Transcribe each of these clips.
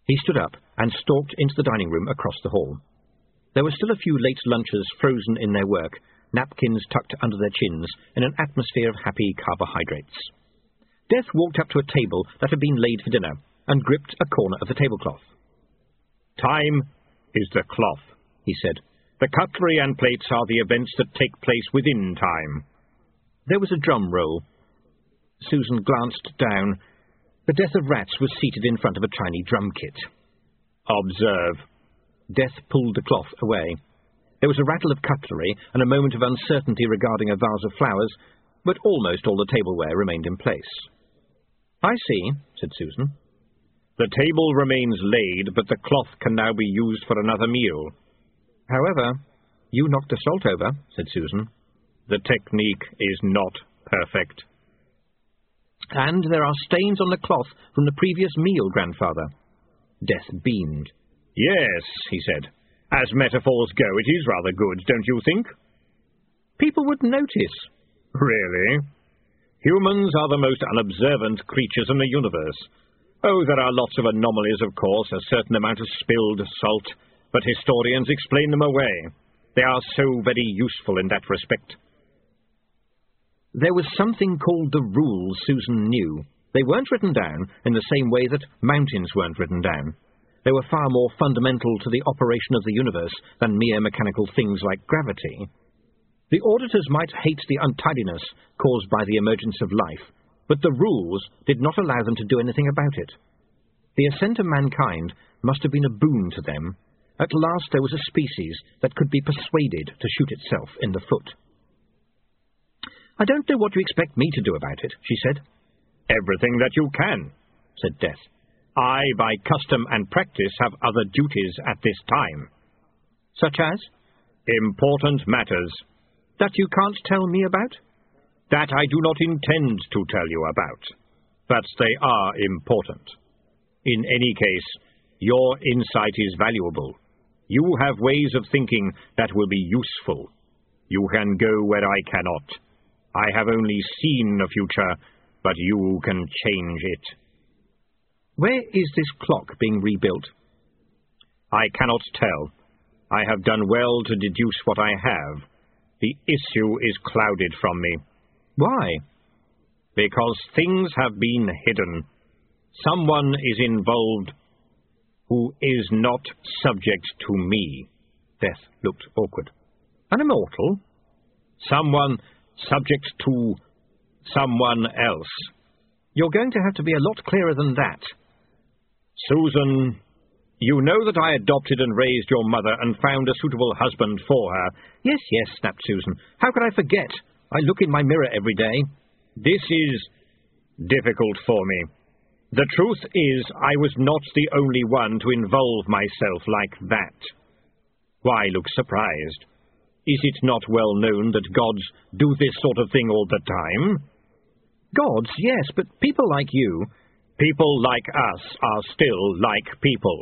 He stood up and stalked into the dining room across the hall. There were still a few late lunchers frozen in their work, napkins tucked under their chins, in an atmosphere of happy carbohydrates. Death walked up to a table that had been laid for dinner and gripped a corner of the tablecloth. "Time is the cloth," he said. "The cutlery and plates are the events that take place within time." There was a drum roll. Susan glanced down. The Death of Rats was seated in front of a tiny drum kit. "Observe." Death pulled the cloth away. There was a rattle of cutlery and a moment of uncertainty regarding a vase of flowers, but almost all the tableware remained in place. "I see," said Susan. "The table remains laid, but the cloth can now be used for another meal." "However, you knocked the salt over," said Susan. "The technique is not perfect." "And there are stains on the cloth from the previous meal, Grandfather." Death beamed. "Yes," he said. "As metaphors go, it is rather good, don't you think?" "People would notice." "Really? Humans are the most unobservant creatures in the universe. Oh, there are lots of anomalies, of course, a certain amount of spilled salt, but historians explain them away. They are so very useful in that respect." There was something called the rules Susan knew. They weren't written down in the same way that mountains weren't written down. They were far more fundamental to the operation of the universe than mere mechanical things like gravity. The auditors might hate the untidiness caused by the emergence of life, but the rules did not allow them to do anything about it. The ascent of mankind must have been a boon to them. At last there was a species that could be persuaded to shoot itself in the foot. "I don't know what you expect me to do about it," she said. "Everything that you can," said Death. "I, by custom and practice, have other duties at this time." "Such as?" "Important matters." "That you can't tell me about?" "That I do not intend to tell you about. But they are important. In any case, your insight is valuable. You have ways of thinking that will be useful. You can go where I cannot. I have only seen the future, but you can change it." "Where is this clock being rebuilt?" "I cannot tell. I have done well to deduce what I have. The issue is clouded from me." "Why?" "Because things have been hidden. Someone is involved who is not subject to me." Death looked awkward. "An immortal?" "Someone subject to someone else." "You're going to have to be a lot clearer than that." "Susan, you know that I adopted and raised your mother and found a suitable husband for her." Yes, snapped Susan. "How could I forget? I look in my mirror every day." "This is difficult for me. The truth is, I was not the only one to involve myself like that." "Why look surprised? Is it not well known that gods do this sort of thing all the time?" "Gods, yes, but people like you..." "People like us are still like people."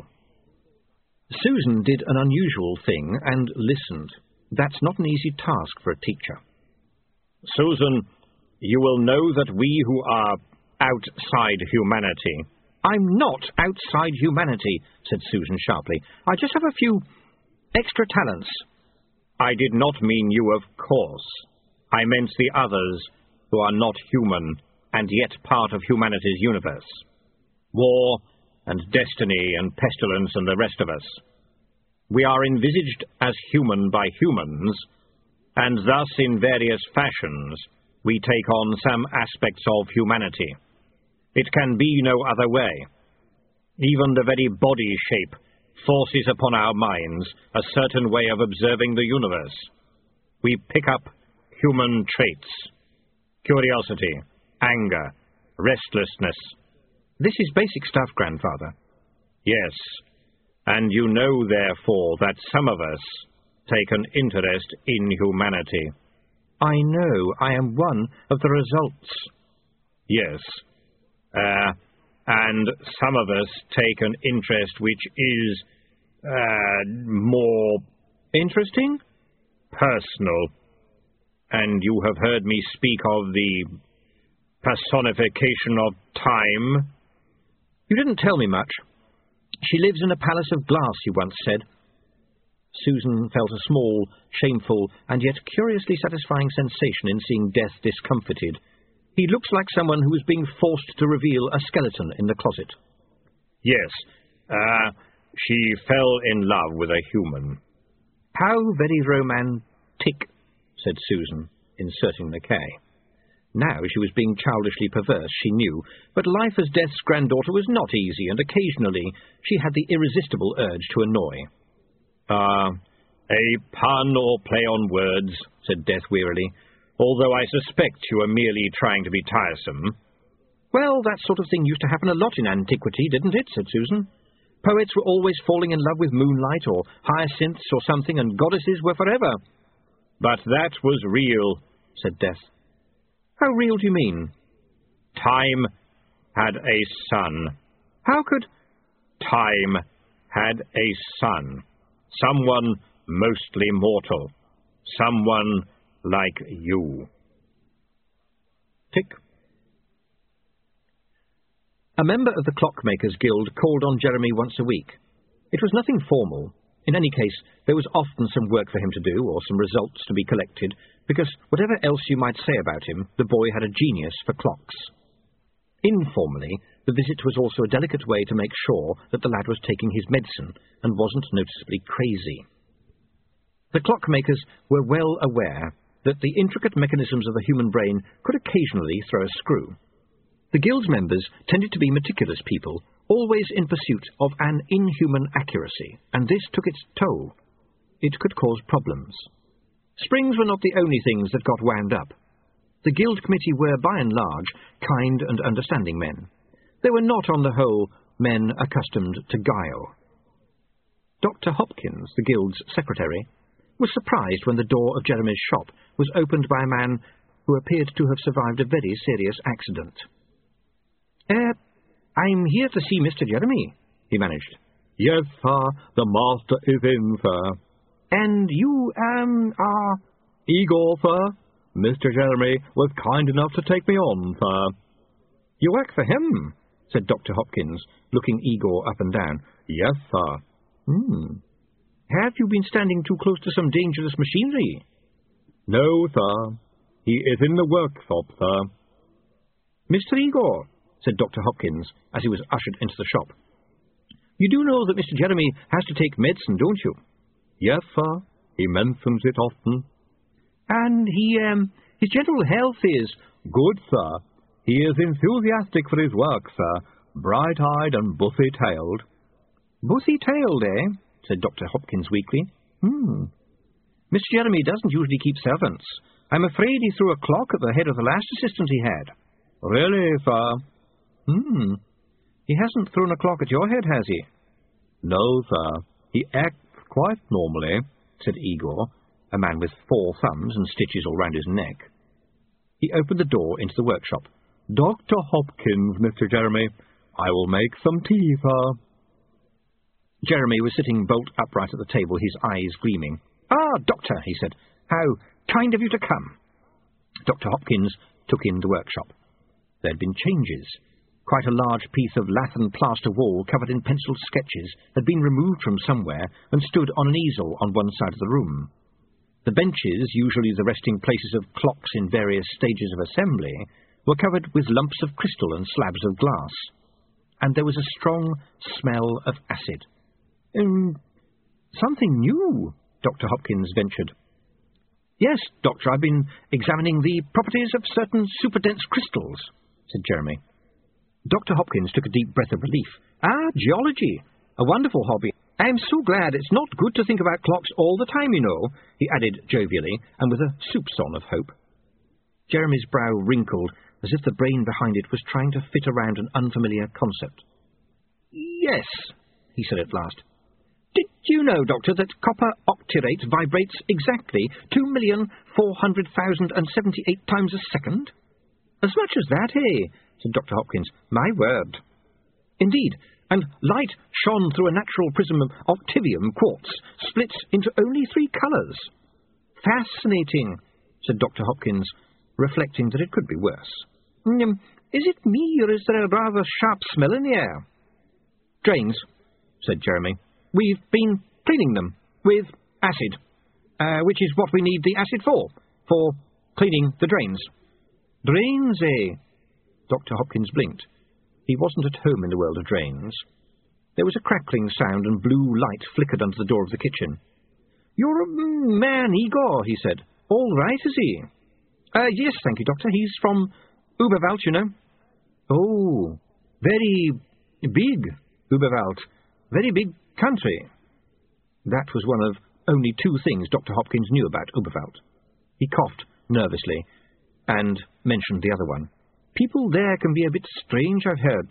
Susan did an unusual thing and listened. That's not an easy task for a teacher. "Susan, you will know that we who are outside humanity..." "I'm not outside humanity," said Susan sharply. "I just have a few extra talents." "I did not mean you, of course. I meant the others who are not human and yet part of humanity's universe. War and destiny and pestilence and the rest of us. We are envisaged as human by humans, and thus in various fashions we take on some aspects of humanity. It can be no other way. Even the very body shape forces upon our minds a certain way of observing the universe. We pick up human traits: curiosity, anger, restlessness." "This is basic stuff, Grandfather." "Yes, and you know, therefore, that some of us take an interest in humanity." "I know. I am one of the results." "Yes, and some of us take an interest which is, more..." "Interesting?" "Personal. And you have heard me speak of the personification of time." "You didn't tell me much." She lives in a palace of glass, he once said. Susan felt a small, shameful, and yet curiously satisfying sensation in seeing Death discomfited. He looks like someone who is being forced to reveal a skeleton in the closet. Yes, she fell in love with a human. How very romantic, said Susan, inserting the K. Now she was being childishly perverse, she knew, but life as Death's granddaughter was not easy, and occasionally she had the irresistible urge to annoy. A pun or play on words, said Death wearily, although I suspect you are merely trying to be tiresome. Well, that sort of thing used to happen a lot in antiquity, didn't it, said Susan. Poets were always falling in love with moonlight or hyacinths or something, and goddesses were forever. But that was real, said Death. How real do you mean? Time had a son. How could... Time had a son. Someone mostly mortal. Someone like you. Tick. A member of the Clockmakers' Guild called on Jeremy once a week. It was nothing formal. In any case, there was often some work for him to do, or some results to be collected, because whatever else you might say about him, the boy had a genius for clocks. Informally, the visit was also a delicate way to make sure that the lad was taking his medicine and wasn't noticeably crazy. The Clockmakers were well aware that the intricate mechanisms of the human brain could occasionally throw a screw. The Guild's members tended to be meticulous people, always in pursuit of an inhuman accuracy, and this took its toll. It could cause problems. Springs were not the only things that got wound up. The Guild committee were, by and large, kind and understanding men. They were not, on the whole, men accustomed to guile. Dr. Hopkins, the Guild's secretary, was surprised when the door of Jeremy's shop was opened by a man who appeared to have survived a very serious accident. I'm here to see Mr. Jeremy, he managed. Yes, sir, the master is in, sir. And you, are... Igor, sir. Mr. Jeremy was kind enough to take me on, sir. You work for him, said Dr. Hopkins, looking Igor up and down. Yes, sir. Have you been standing too close to some dangerous machinery? No, sir. He is in the workshop, sir. Mr. Igor, said Dr. Hopkins, as he was ushered into the shop. You do know that Mr. Jeremy has to take medicine, don't you? Yes, sir. He mentions it often. And his general health is... Good, sir. He is enthusiastic for his work, sir. Bright-eyed and bushy-tailed. Bushy-tailed, eh? Said Dr. Hopkins weakly. Mr. Jeremy doesn't usually keep servants. I'm afraid he threw a clock at the head of the last assistant he had. Really, sir? He hasn't thrown a clock at your head, has he? No, sir. He acts quite normally, said Igor, a man with 4 thumbs and stitches all round his neck. He opened the door into the workshop. Dr. Hopkins, Mr. Jeremy. I will make some tea, sir. Jeremy was sitting bolt upright at the table, his eyes gleaming. Ah, Doctor, he said. How kind of you to come. Dr. Hopkins took in the workshop. There had been changes. Quite a large piece of lath and plaster wall covered in penciled sketches had been removed from somewhere and stood on an easel on one side of the room. The benches, usually the resting places of clocks in various stages of assembly, were covered with lumps of crystal and slabs of glass. And there was a strong smell of acid. Something new, Dr. Hopkins ventured. Yes, Doctor, I've been examining the properties of certain superdense crystals, said Jeremy. Dr. Hopkins took a deep breath of relief. Geology. A wonderful hobby. I'm so glad it's not good to think about clocks all the time, you know, he added jovially, and with a soupçon of hope. Jeremy's brow wrinkled, as if the brain behind it was trying to fit around an unfamiliar concept. Yes, he said at last. Did you know, Doctor, that copper octyrate vibrates exactly 2,400,078 times a second? As much as that, eh? Said Dr. Hopkins. My word. Indeed, and light shone through a natural prism of octivium quartz splits into only 3 colours. Fascinating, said Dr. Hopkins, reflecting that it could be worse. Is it me, or is there a rather sharp smell in the air? Drains, said Jeremy. "We've been cleaning them with acid, which is what we need the acid for cleaning the drains." "Drains, eh?" Dr. Hopkins blinked. He wasn't at home in the world of drains. There was a crackling sound and blue light flickered under the door of the kitchen. "You're a man, Igor," he said. "All right, is he?" "Yes, thank you, Doctor. He's from Uberwald, you know." "Oh, very big, Uberwald. Very big country." That was one of only two things Dr. Hopkins knew about Uberwald. He coughed nervously and mentioned the other one. "People there can be a bit strange, I've heard."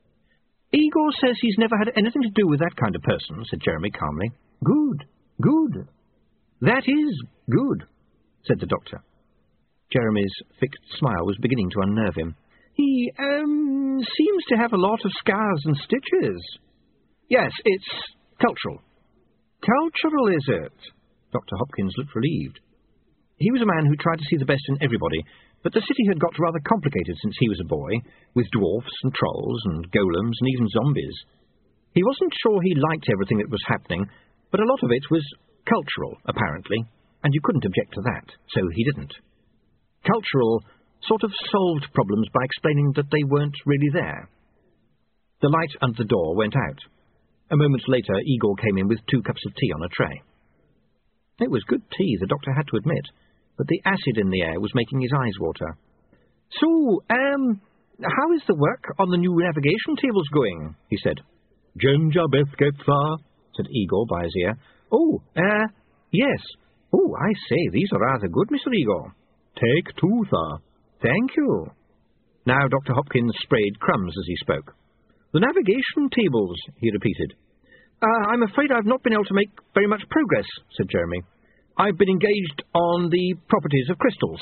"Igor says he's never had anything to do with that kind of person," said Jeremy calmly. "Good, good. That is good," said the doctor. Jeremy's fixed smile was beginning to unnerve him. "He, seems to have a lot of scars and stitches." "Yes, it's cultural." "Cultural, is it?" Dr. Hopkins looked relieved. He was a man who tried to see the best in everybody, but the city had got rather complicated since he was a boy, with dwarfs and trolls and golems and even zombies. He wasn't sure he liked everything that was happening, but a lot of it was cultural, apparently, and you couldn't object to that, so he didn't. Cultural sort of solved problems by explaining that they weren't really there. The light under the door went out. A moment later, Igor came in with 2 cups of tea on a tray. It was good tea, the doctor had to admit, but the acid in the air was making his eyes water. "So, how is the work on the new navigation tables going?" he said. "Ginger biscuits, sir," said Igor by his ear. "Oh, yes. Oh, I say, these are rather good, Mr. Igor." "Take 2, sir." "Thank you." Now Dr. Hopkins sprayed crumbs as he spoke. "The navigation tables," he repeated. "I'm afraid I've not been able to make very much progress," said Jeremy. "I've been engaged on the properties of crystals."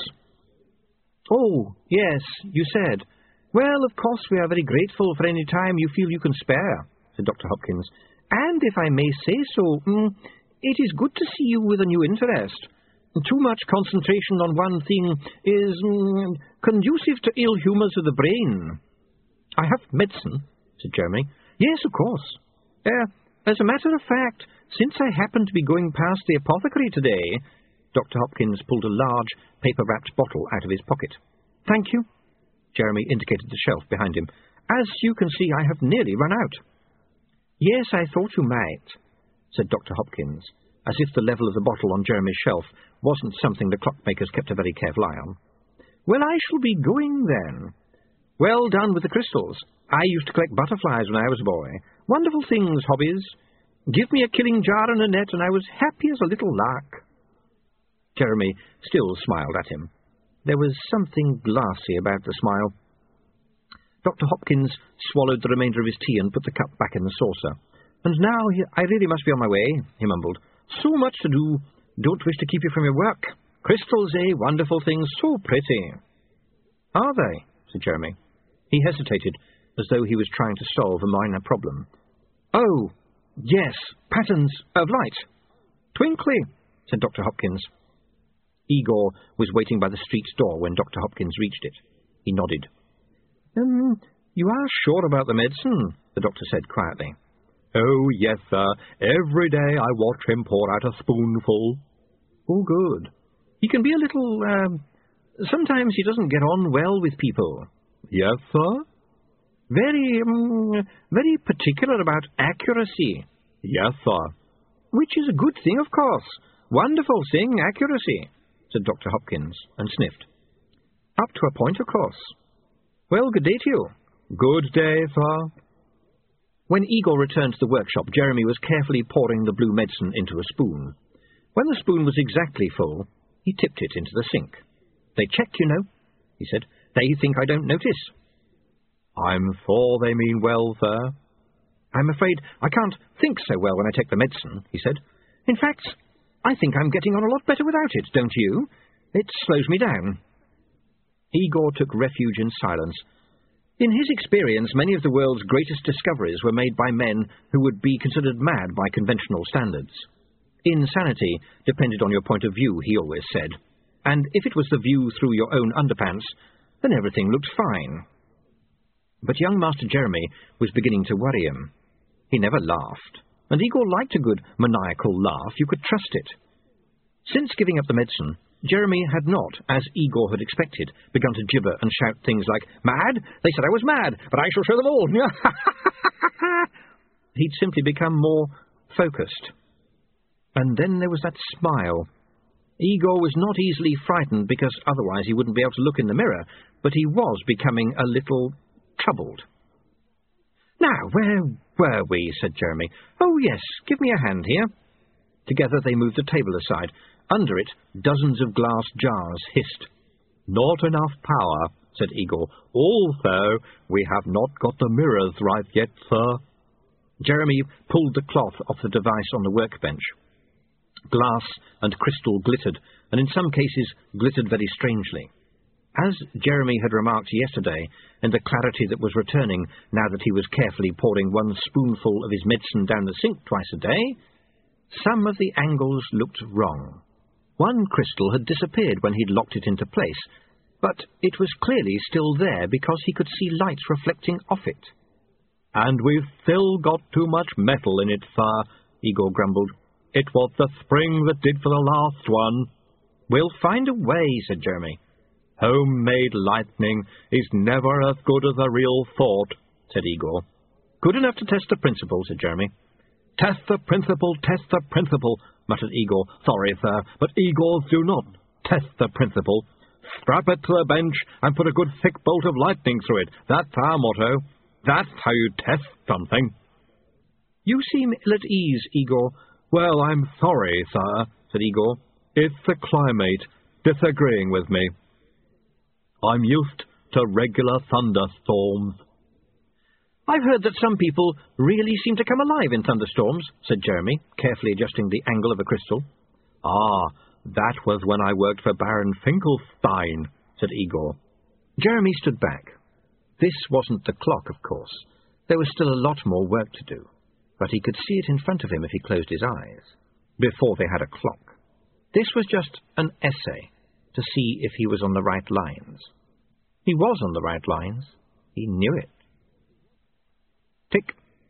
"Oh, yes, you said. Well, of course we are very grateful for any time you feel you can spare," said Dr. Hopkins. "And if I may say so, it is good to see you with a new interest. Too much concentration on one thing is conducive to ill humours of the brain." "I have medicine," said Jeremy. "Yes, of course. As a matter of fact, since I happened to be going past the apothecary today..." Dr. Hopkins pulled a large, paper-wrapped bottle out of his pocket. "Thank you." Jeremy indicated the shelf behind him. "As you can see, I have nearly run out." "Yes, I thought you might," said Dr. Hopkins, as if the level of the bottle on Jeremy's shelf wasn't something the clockmakers kept a very careful eye on. "Well, I shall be going then. Well done with the crystals. I used to collect butterflies when I was a boy. Wonderful things, hobbies. Give me a killing jar and a net, and I was happy as a little lark." Jeremy still smiled at him. There was something glassy about the smile. Dr. Hopkins swallowed the remainder of his tea and put the cup back in the saucer. "And now I really must be on my way," he mumbled. "So much to do. Don't wish to keep you from your work. Crystals, eh? Wonderful things. So pretty." "Are they?" said Jeremy. He hesitated, as though he was trying to solve a minor problem. "Oh, yes, patterns of light. Twinkly," said Dr. Hopkins. Igor was waiting by the street's door when Dr. Hopkins reached it. He nodded. "You are sure about the medicine?" the doctor said quietly. "Oh, yes, sir. Every day I watch him pour out a spoonful." "Oh, good. He can be a little, sometimes he doesn't get on well with people." "Yes, sir." Very particular about accuracy." "Yes, sir." "Which is a good thing, of course. Wonderful thing, accuracy," said Dr. Hopkins, and sniffed. "Up to a point, of course. Well, good day to you." "Good day, sir." When Igor returned to the workshop, Jeremy was carefully pouring the blue medicine into a spoon. When the spoon was exactly full, he tipped it into the sink. "They check, you know," he said. "They think I don't notice." "I'm sure they mean well, sir." "I'm afraid I can't think so well when I take the medicine," he said. "In fact, I think I'm getting on a lot better without it, don't you? It slows me down." Igor took refuge in silence. In his experience, many of the world's greatest discoveries were made by men who would be considered mad by conventional standards. Insanity depended on your point of view, he always said, and if it was the view through your own underpants, then everything looked fine. But young Master Jeremy was beginning to worry him. He never laughed, and Igor liked a good maniacal laugh. You could trust it. Since giving up the medicine, Jeremy had not, as Igor had expected, begun to gibber and shout things like, "Mad? They said I was mad, but I shall show them all." He'd simply become more focused. And then there was that smile. Igor was not easily frightened, because otherwise he wouldn't be able to look in the mirror, but he was becoming a little troubled. "Now, where were we?" said Jeremy. "Oh, yes, give me a hand here." Together they moved the table aside. Under it, dozens of glass jars hissed. "Not enough power," said Igor. "Also, we have not got the mirrors right yet, sir." Jeremy pulled the cloth off the device on the workbench. Glass and crystal glittered, and in some cases glittered very strangely. As Jeremy had remarked yesterday, in the clarity that was returning now that he was carefully pouring one spoonful of his medicine down the sink twice a day, some of the angles looked wrong. One crystal had disappeared when he'd locked it into place, but it was clearly still there because he could see light reflecting off it. "And we've still got too much metal in it, sir," Igor grumbled. "It was the spring that did for the last one." "We'll find a way," said Jeremy. "Homemade lightning is never as good as a real thought," said Igor. "Good enough to test the principle," said Jeremy. "Test the principle, muttered Igor. "Sorry, sir, but Igors do not test the principle. Strap it to the bench and put a good thick bolt of lightning through it. That's our motto. That's how you test something." "You seem ill at ease, Igor." "Well, I'm sorry, sir," said Igor. "It's the climate disagreeing with me. I'm used to regular thunderstorms." "I've heard that some people really seem to come alive in thunderstorms," said Jeremy, carefully adjusting the angle of a crystal. "Ah, that was when I worked for Baron Finkelstein," said Igor. Jeremy stood back. This wasn't the clock, of course. There was still a lot more work to do, but he could see it in front of him if he closed his eyes, before they had a clock. This was just an essay, to see if he was on the right lines. He was on the right lines. He knew it. Tick.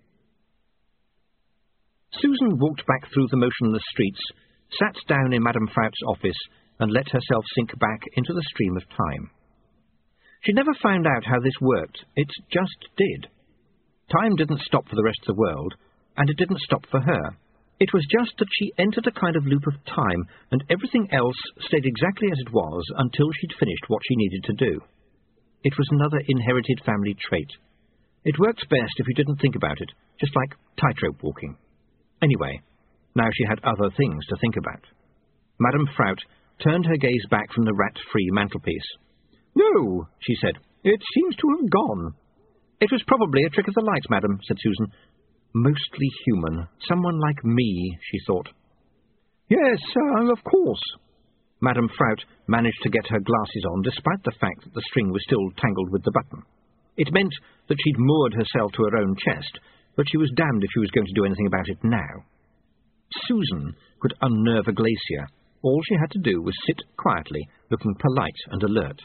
Susan walked back through the motionless streets, sat down in Madame Fraut's office, and let herself sink back into the stream of time. She never found out how this worked. It just did. Time didn't stop for the rest of the world, and it didn't stop for her. It was just that she entered a kind of loop of time, and everything else stayed exactly as it was until she'd finished what she needed to do. It was another inherited family trait. It worked best if you didn't think about it, just like tightrope walking. Anyway, now she had other things to think about. Madame Fraut turned her gaze back from the rat-free mantelpiece. "No," she said, "it seems to have gone." "It was probably a trick of the light, madam," said Susan. Mostly human. Someone like me, she thought. "Yes, of course." Madame Fraut managed to get her glasses on, despite the fact that the string was still tangled with the button. It meant that she'd moored herself to her own chest, but she was damned if she was going to do anything about it now. Susan could unnerve a glacier. All she had to do was sit quietly, looking polite and alert.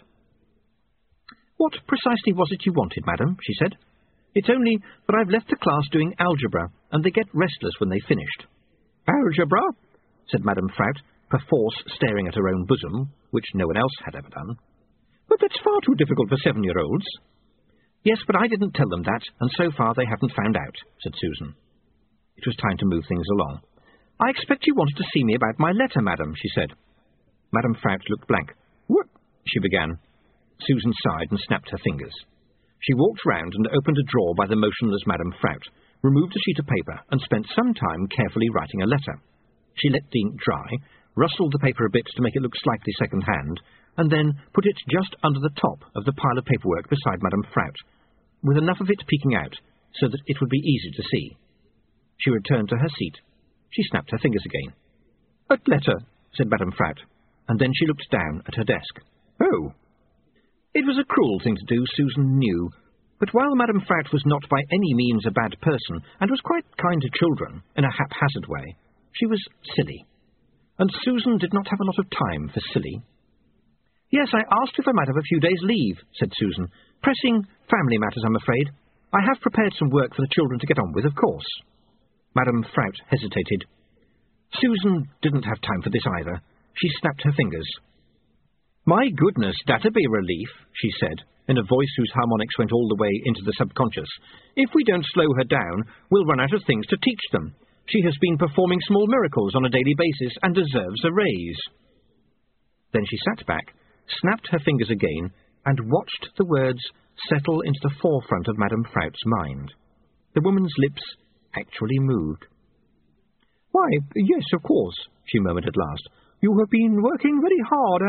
"What precisely was it you wanted, madam?" she said. "It's only that I've left the class doing algebra, and they get restless when they've finished." "Algebra?" said Madame Fraut, perforce staring at her own bosom, which no one else had ever done. "But that's far too difficult for 7-year-olds. "Yes, but I didn't tell them that, and so far they haven't found out," said Susan. It was time to move things along. "I expect you wanted to see me about my letter, madam," she said. Madame Fraut looked blank. "What?" she began. Susan sighed and snapped her fingers. She walked round and opened a drawer by the motionless Madame Fraut, removed a sheet of paper, and spent some time carefully writing a letter. She let the ink dry, rustled the paper a bit to make it look slightly second-hand, and then put it just under the top of the pile of paperwork beside Madame Fraut, with enough of it peeking out so that it would be easy to see. She returned to her seat. She snapped her fingers again. "A letter," said Madame Fraut, and then she looked down at her desk. "Oh." It was a cruel thing to do, Susan knew, but while Madame Fraut was not by any means a bad person, and was quite kind to children, in a haphazard way, she was silly. And Susan did not have a lot of time for silly. "Yes, I asked if I might have a few days' leave," said Susan. "Pressing family matters, I'm afraid." I have prepared some work for the children to get on with, of course." Madame Frout hesitated. Susan didn't have time for this either. She snapped her fingers. "My goodness, that'd be a relief," she said, in a voice whose harmonics went all the way into the subconscious. "If we don't slow her down, we'll run out of things to teach them. She has been performing small miracles on a daily basis and deserves a raise." Then she sat back, snapped her fingers again, and watched the words settle into the forefront of Madame Frout's mind. The woman's lips actually moved. "Why, yes, of course," she murmured at last. "You have been working very hard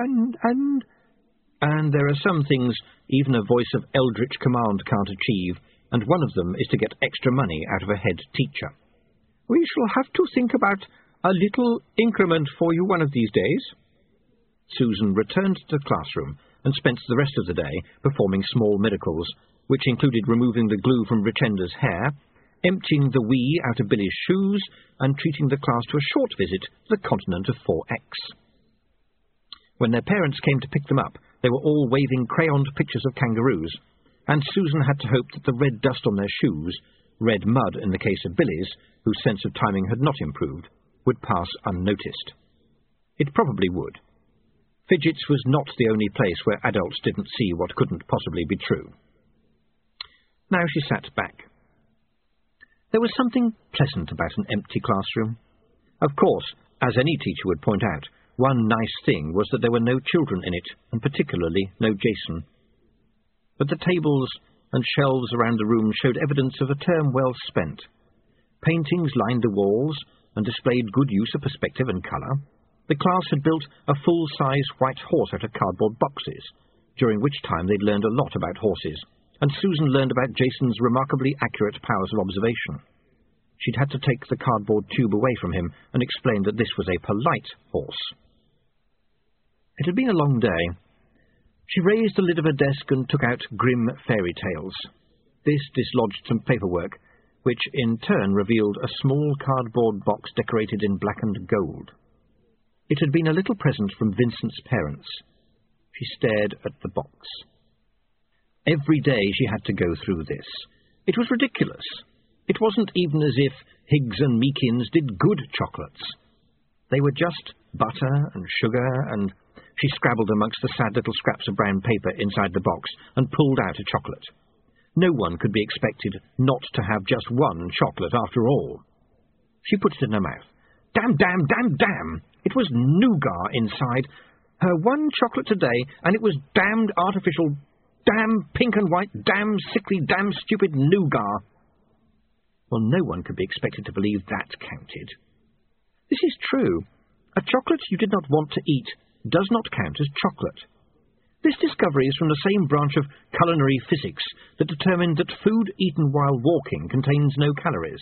and there are some things even a voice of eldritch command can't achieve, and one of them is to get extra money out of a head teacher. We shall have to think about a little increment for you one of these days." Susan returned to the classroom and spent the rest of the day performing small miracles, which included removing the glue from Richenda's hair, emptying the wee out of Billy's shoes, and treating the class to a short visit to the continent of 4X. When their parents came to pick them up, they were all waving crayoned pictures of kangaroos, and Susan had to hope that the red dust on their shoes, red mud in the case of Billy's, whose sense of timing had not improved, would pass unnoticed. It probably would. Fidget's was not the only place where adults didn't see what couldn't possibly be true. Now she sat back. There was something pleasant about an empty classroom. Of course, as any teacher would point out, one nice thing was that there were no children in it, and particularly no Jason. But the tables and shelves around the room showed evidence of a term well spent. Paintings lined the walls and displayed good use of perspective and colour. The class had built a full-size white horse out of cardboard boxes, during which time they'd learned a lot about horses, and Susan learned about Jason's remarkably accurate powers of observation. She'd had to take the cardboard tube away from him and explain that this was a polite horse. It had been a long day. She raised the lid of her desk and took out Grimm Fairy Tales. This dislodged some paperwork, which in turn revealed a small cardboard box decorated in blackened gold. It had been a little present from Vincent's parents. She stared at the box. Every day she had to go through this. It was ridiculous. It wasn't even as if Higgs and Meekins did good chocolates. They were just butter and sugar, and she scrabbled amongst the sad little scraps of brown paper inside the box and pulled out a chocolate. No one could be expected not to have just one chocolate after all. She put it in her mouth. Damn, damn, damn, damn! It was nougat inside. Her one chocolate today, and it was damned artificial, damn pink and white, damn sickly, damn stupid nougat. Well, no one could be expected to believe that counted. This is true. A chocolate you did not want to eat does not count as chocolate. This discovery is from the same branch of culinary physics that determined that food eaten while walking contains no calories.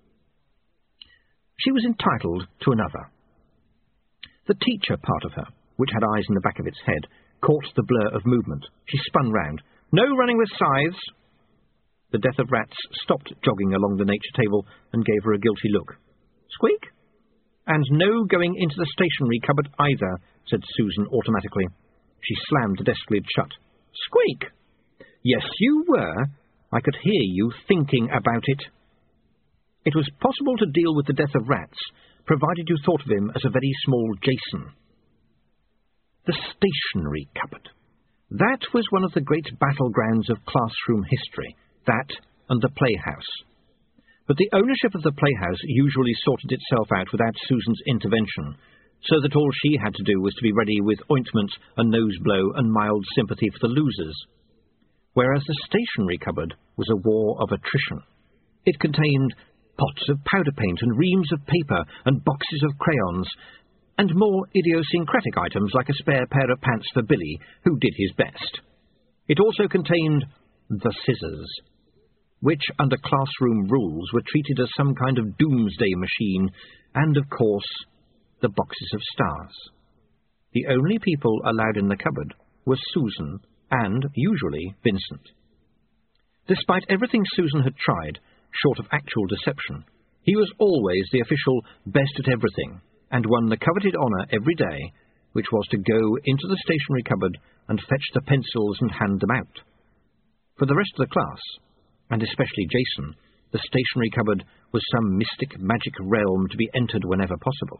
She was entitled to another. The teacher part of her, which had eyes in the back of its head, caught the blur of movement. She spun round. "No running with scythes!" The Death of Rats stopped jogging along the nature table and gave her a guilty look. "Squeak?" "And no going into the stationery cupboard either," said Susan automatically. She slammed the desk lid shut. "Squeak?" "Yes, you were. I could hear you thinking about it." It was possible to deal with the Death of Rats, provided you thought of him as a very small Jason. The stationery cupboard. That was one of the great battlegrounds of classroom history, that and the playhouse. But the ownership of the playhouse usually sorted itself out without Susan's intervention, so that all she had to do was to be ready with ointment, a nose blow, and mild sympathy for the losers. Whereas the stationery cupboard was a war of attrition. It contained pots of powder paint and reams of paper and boxes of crayons, and more idiosyncratic items like a spare pair of pants for Billy, who did his best. It also contained the scissors, which under classroom rules were treated as some kind of doomsday machine, and, of course, the boxes of stars. The only people allowed in the cupboard were Susan and, usually, Vincent. Despite everything Susan had tried, short of actual deception, he was always the official best at everything, and won the coveted honour every day, which was to go into the stationery cupboard and fetch the pencils and hand them out. For the rest of the class, and especially Jason, the stationery cupboard was some mystic magic realm to be entered whenever possible.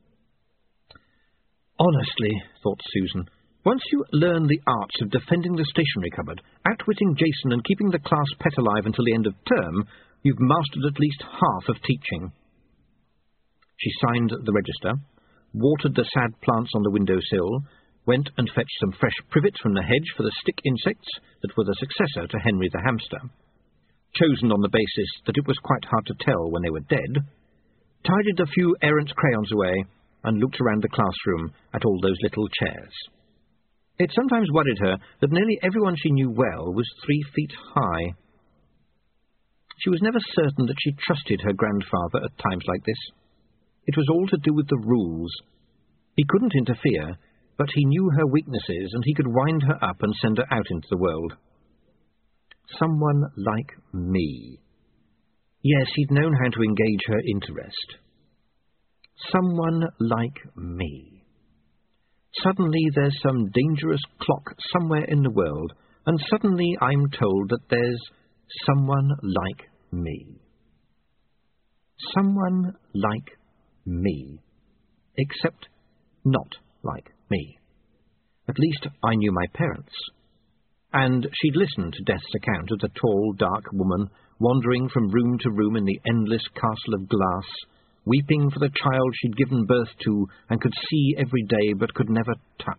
Honestly, thought Susan, once you learn the arts of defending the stationery cupboard, outwitting Jason and keeping the class pet alive until the end of term, you've mastered at least half of teaching. She signed the register, watered the sad plants on the window-sill, went and fetched some fresh privets from the hedge for the stick insects that were the successor to Henry the hamster, chosen on the basis that it was quite hard to tell when they were dead, tidied a few errant crayons away, and looked around the classroom at all those little chairs. It sometimes worried her that nearly everyone she knew well was 3 feet high. She was never certain that she trusted her grandfather at times like this. It was all to do with the rules. He couldn't interfere, but he knew her weaknesses, and he could wind her up and send her out into the world. Someone like me. Yes, he'd known how to engage her interest. Someone like me. Suddenly there's some dangerous clock somewhere in the world, and suddenly I'm told that there's someone like me. Someone like me. Except not like me. At least I knew my parents. And she'd listened to Death's account of the tall, dark woman wandering from room to room in the endless castle of glass, weeping for the child she'd given birth to and could see every day but could never touch.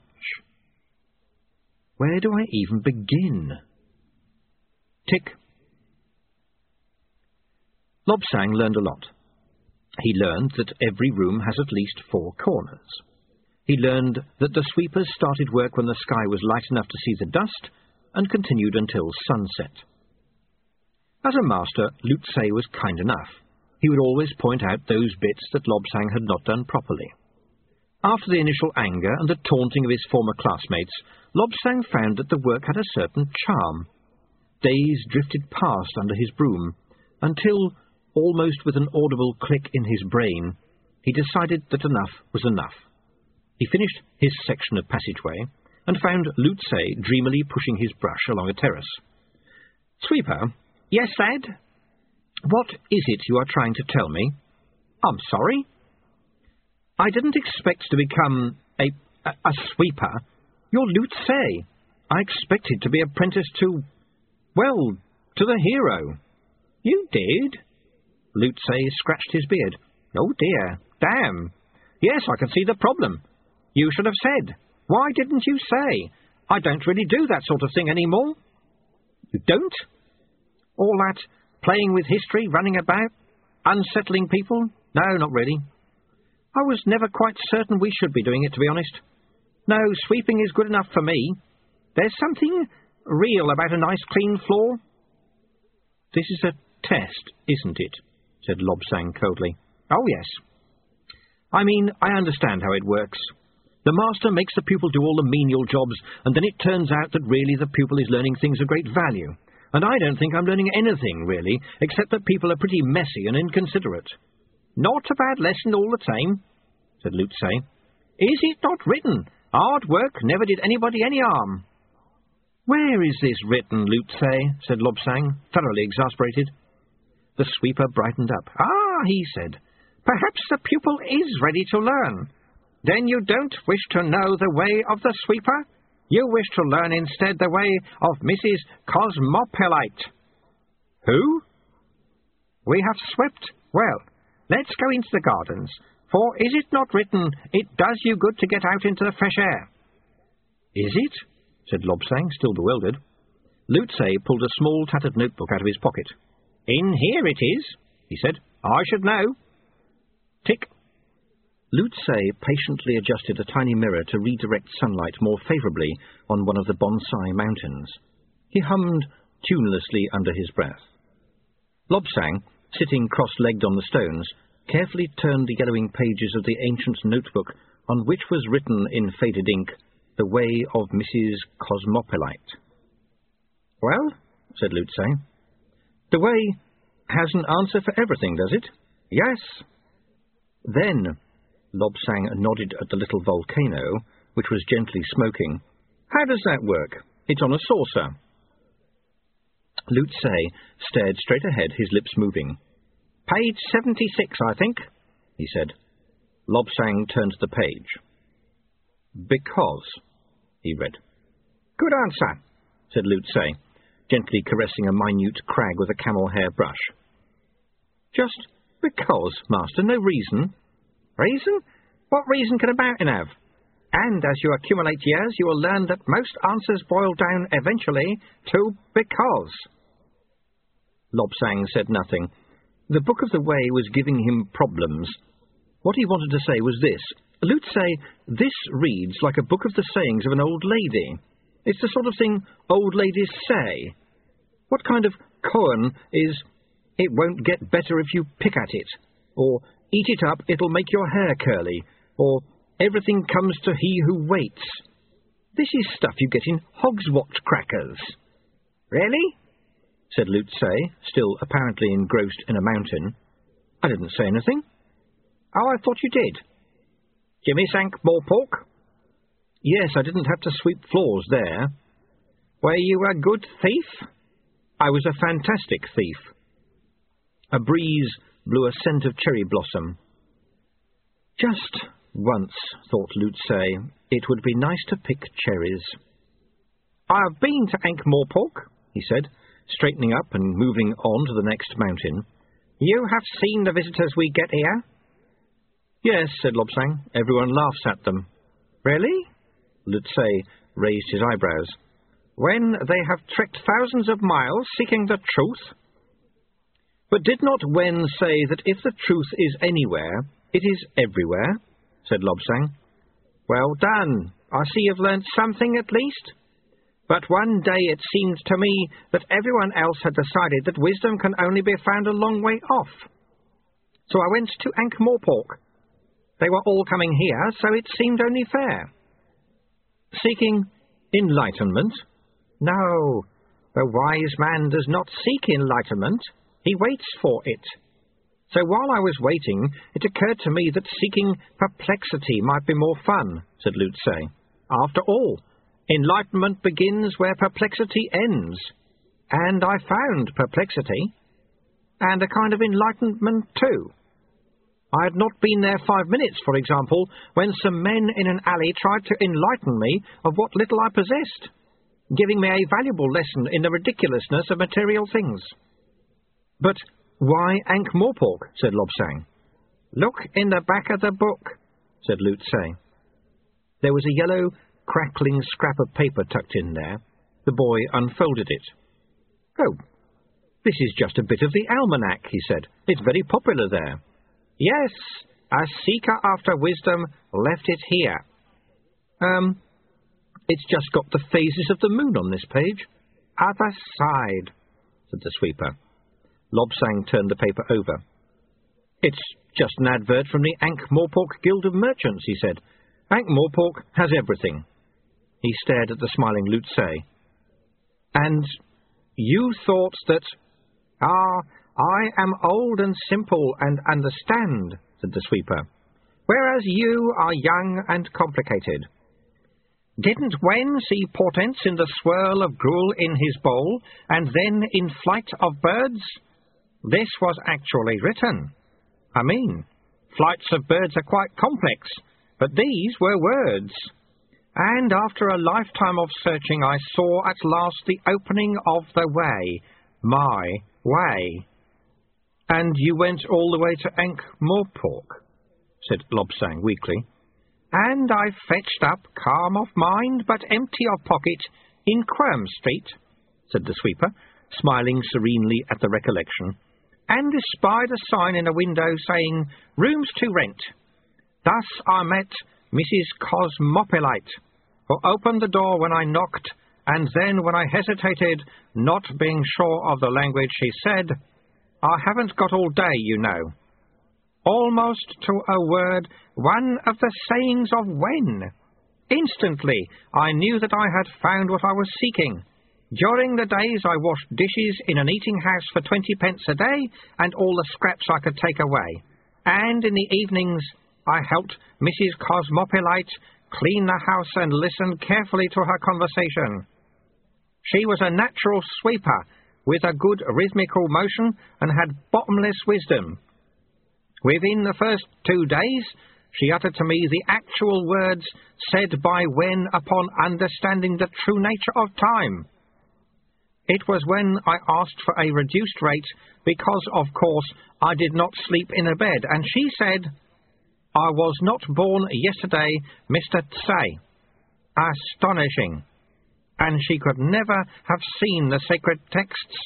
Where do I even begin? Tick. Lobsang learned a lot. He learned that every room has at least 4 corners. He learned that the sweepers started work when the sky was light enough to see the dust and continued until sunset. As a master, Lutze was kind enough. He would always point out those bits that Lobsang had not done properly. After the initial anger and the taunting of his former classmates, Lobsang found that the work had a certain charm. Days drifted past under his broom, until, almost with an audible click in his brain, he decided that enough was enough. He finished his section of passageway, and found Lutze dreamily pushing his brush along a terrace. "Sweeper." "Yes, lad?" "What is it you are trying to tell me?" "I'm sorry." "I didn't expect to become a sweeper. You're Lutze. I expected to be apprenticed to, well, to the hero." "You did?" Lutze scratched his beard. "Oh dear, damn. Yes, I can see the problem. You should have said. Why didn't you say? I don't really do that sort of thing anymore." "You don't? All that playing with history, running about, unsettling people? No, not really. I was never quite certain we should be doing it, to be honest. No, sweeping is good enough for me. There's something real about a nice clean floor." "This is a test, isn't it?" said Lobsang coldly. "Oh, yes. I mean, I understand how it works. The master makes the pupil do all the menial jobs, and then it turns out that really the pupil is learning things of great value. And I don't think I'm learning anything, really, except that people are pretty messy and inconsiderate." "Not a bad lesson all the same," said Lutze. "Is it not written? Hard work never did anybody any harm." "Where is this written, Lutze?" said Lobsang, thoroughly exasperated. The sweeper brightened up. "Ah," he said, "perhaps the pupil is ready to learn. Then you don't wish to know the way of the sweeper? You wish to learn instead the way of Mrs. Cosmopolite." "Who?" "We have swept. Well, let's go into the gardens, for is it not written, it does you good to get out into the fresh air?" "Is it?" said Lobsang, still bewildered. Lutze pulled a small tattered notebook out of his pocket. "In here it is," he said. "I should know." Tick. Lutze patiently adjusted a tiny mirror to redirect sunlight more favourably on one of the bonsai mountains. He hummed tunelessly under his breath. Lobsang, sitting cross-legged on the stones, carefully turned the yellowing pages of the ancient notebook on which was written in faded ink, "The way of Mrs. Cosmopolite." "Well," said Lutze, "the way has an answer for everything, does it?" "Yes." "Then," Lobsang nodded at the little volcano, which was gently smoking, "how does that work? It's on a saucer." Lute Say stared straight ahead, his lips moving. "Page 76, I think," he said. Lobsang turned to the page. "Because," he read. "Good answer," said Lute Say, gently caressing a minute crag with a camel hair brush. "Just because, master, no reason." "Reason? What reason can a mountain have? And as you accumulate years, you will learn that most answers boil down eventually to because." Lobsang said nothing. The Book of the Way was giving him problems. What he wanted to say was this. Lute Say, this reads like a book of the sayings of an old lady. It's the sort of thing old ladies say. What kind of koan is, "It won't get better if you pick at it," or "Eat it up, it'll make your hair curly," or "Everything comes to he who waits"? This is stuff you get in Hogswatch crackers. "Really?" said Lute Say, still apparently engrossed in a mountain. "I didn't say anything." "Oh, I thought you did." "Jimmy sank more pork?" "Yes, I didn't have to sweep floors there." "Were you a good thief?" "I was a fantastic thief." A breeze blew a scent of cherry blossom. Just once, thought Lute Say, it would be nice to pick cherries. "I have been to Ankh-Morpork," he said, straightening up and moving on to the next mountain. "You have seen the visitors we get here?" "Yes," said Lobsang. "Everyone laughs at them." "Really?" Lute Say raised his eyebrows. "When they have trekked thousands of miles seeking the truth?" "But did not Wen say that if the truth is anywhere, it is everywhere?" said Lobsang. "Well done. I see you've learnt something at least. But one day it seemed to me that everyone else had decided that wisdom can only be found a long way off. So I went to Ankh-Morpork. They were all coming here, so it seemed only fair." "Seeking enlightenment?" "No, the wise man does not seek enlightenment. He waits for it. So while I was waiting, it occurred to me that seeking perplexity might be more fun," said Lute Say. "After all, enlightenment begins where perplexity ends. And I found perplexity. And a kind of enlightenment, too. I had not been there 5 minutes, for example, when some men in an alley tried to enlighten me of what little I possessed, giving me a valuable lesson in the ridiculousness of material things." "But why Ankh-Morpork?" said Lobsang. "Look in the back of the book," said Lute Say. There was a yellow, crackling scrap of paper tucked in there. The boy unfolded it. "Oh, this is just a bit of the almanac," he said. "It's very popular there." "Yes, a seeker after wisdom left it here." It's just got the phases of the moon on this page." "Other side," said the sweeper. Lobsang turned the paper over. "It's just an advert from the Ankh-Morpork Guild of Merchants," he said. "Ankh-Morpork has everything." He stared at the smiling Lute Say. "And you thought that—" "I am old and simple and understand," said the sweeper, "whereas you are young and complicated. Didn't Wen see portents in the swirl of gruel in his bowl, and then in flight of birds? This was actually written. I mean, flights of birds are quite complex, but these were words. And after a lifetime of searching, I saw at last the opening of the way, my way." "And you went all the way to Ankh-Morpork," said Lobsang weakly. "And I fetched up, calm of mind but empty of pocket, in Quirm Street," said the sweeper, smiling serenely at the recollection, "and espied a sign in a window saying, 'Rooms to rent.' Thus I met Mrs. Cosmopolite, who opened the door when I knocked, and then when I hesitated, not being sure of the language, she said, 'I haven't got all day, you know.' Almost to a word, one of the sayings of Wen. Instantly I knew that I had found what I was seeking. During the days I washed dishes in an eating house for 20 pence a day, and all the scraps I could take away. And in the evenings I helped Mrs. Cosmopolite clean the house and listened carefully to her conversation. She was a natural sweeper, with a good rhythmical motion, and had bottomless wisdom. Within the first 2 days, she uttered to me the actual words said by Wen upon understanding the true nature of time. It was when I asked for a reduced rate because, of course, I did not sleep in a bed, and she said, "I was not born yesterday, Mr. Tsai." Astonishing. And she could never have seen the sacred texts.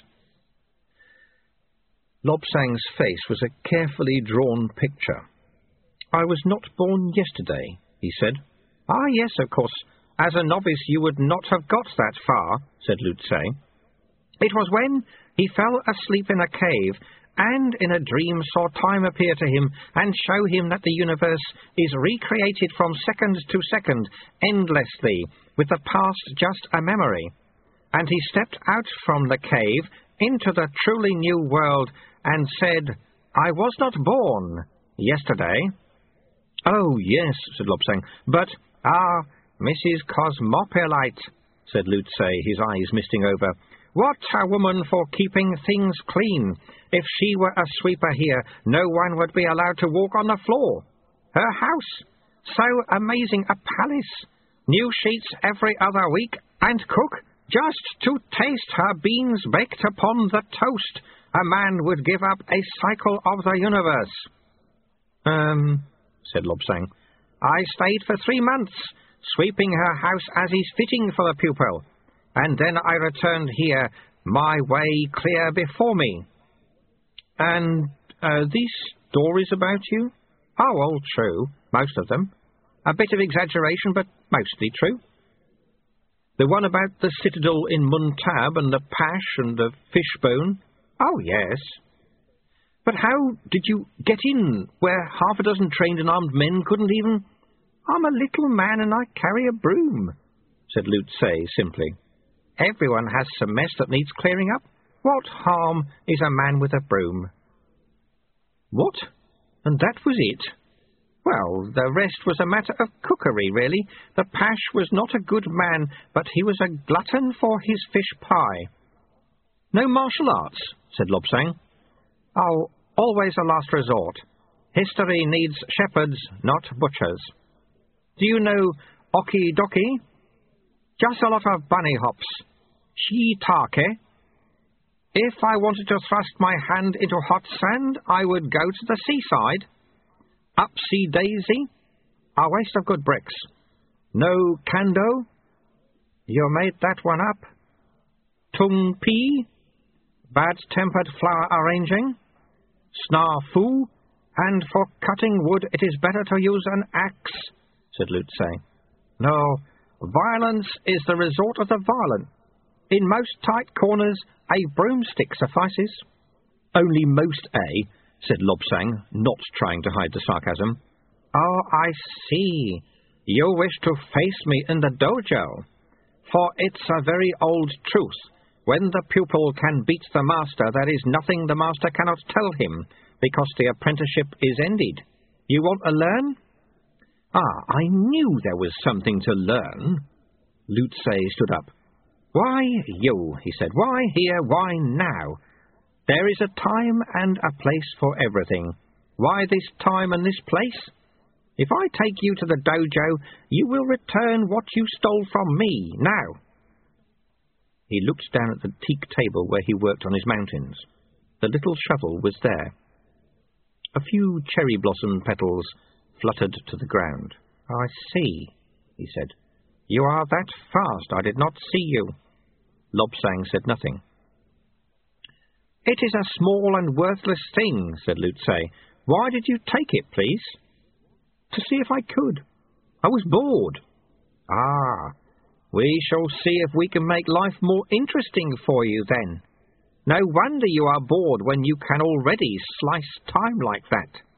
Lobsang's face was a carefully drawn picture. "I was not born yesterday," he said. "Ah, yes, of course. As a novice you would not have got that far," said Lu Tsai. "It was when he fell asleep in a cave, and in a dream saw time appear to him, and show him that the universe is recreated from second to second, endlessly, with the past just a memory. And he stepped out from the cave into the truly new world, and said, 'I was not born yesterday.'" "Oh, yes," said Lobsang, "But, Mrs. Cosmopolite," said Lu Tsai, his eyes misting over, "what a woman for keeping things clean! If she were a sweeper here, no one would be allowed to walk on the floor. Her house, so amazing a palace, new sheets every other week, and cook, just to taste her beans baked upon the toast. A man would give up a cycle of the universe." Said Lobsang. "I stayed for 3 months, sweeping her house as is fitting for the pupil, and then I returned here, my way clear before me." "And these stories about you?" "Oh, all true, most of them. A bit of exaggeration, but mostly true." "The one about the citadel in Muntab and the Pash and the fishbone?" "Oh, yes." "But how did you get in, where half a dozen trained and armed men couldn't even—" "I'm a little man and I carry a broom," said Lu Tsai simply. "Everyone has some mess that needs clearing up. What harm is a man with a broom?" "What? And that was it?" "Well, the rest was a matter of cookery, really. The Pash was not a good man, but he was a glutton for his fish pie." "No martial arts?" said Lobsang. "Oh, always a last resort. History needs shepherds, not butchers." "Do you know okidoki?" "Just a lot of bunny hops. Shiitake. If I wanted to thrust my hand into hot sand, I would go to the seaside." "Upsy daisy?" "A waste of good bricks." "No kando?" "You made that one up." "Tung pi?" "Bad-tempered flower arranging." "Snafu?" "And for cutting wood it is better to use an axe," said Lu Tsai. "No, violence is the resort of the violent. In most tight corners, a broomstick suffices." "Only most, eh?" said Lobsang, not trying to hide the sarcasm. "Oh, I see. You wish to face me in the dojo. For it's a very old truth. When the pupil can beat the master, there is nothing the master cannot tell him, because the apprenticeship is ended. You want to learn?" "I knew there was something to learn." Lu Tsai stood up. "Why you?" he said. "Why here? Why now? There is a time and a place for everything. Why this time and this place? If I take you to the dojo, you will return what you stole from me, now." He looked down at the teak table where he worked on his mountains. The little shovel was there. A few cherry blossom petals fluttered to the ground. "I see," he said. "You are that fast. I did not see you." Lobsang said nothing. "It is a small and worthless thing," said Lu Tsai. "Why did you take it, please?" "To see if I could. I was bored." "Ah, we shall see if we can make life more interesting for you, then. No wonder you are bored when you can already slice time like that."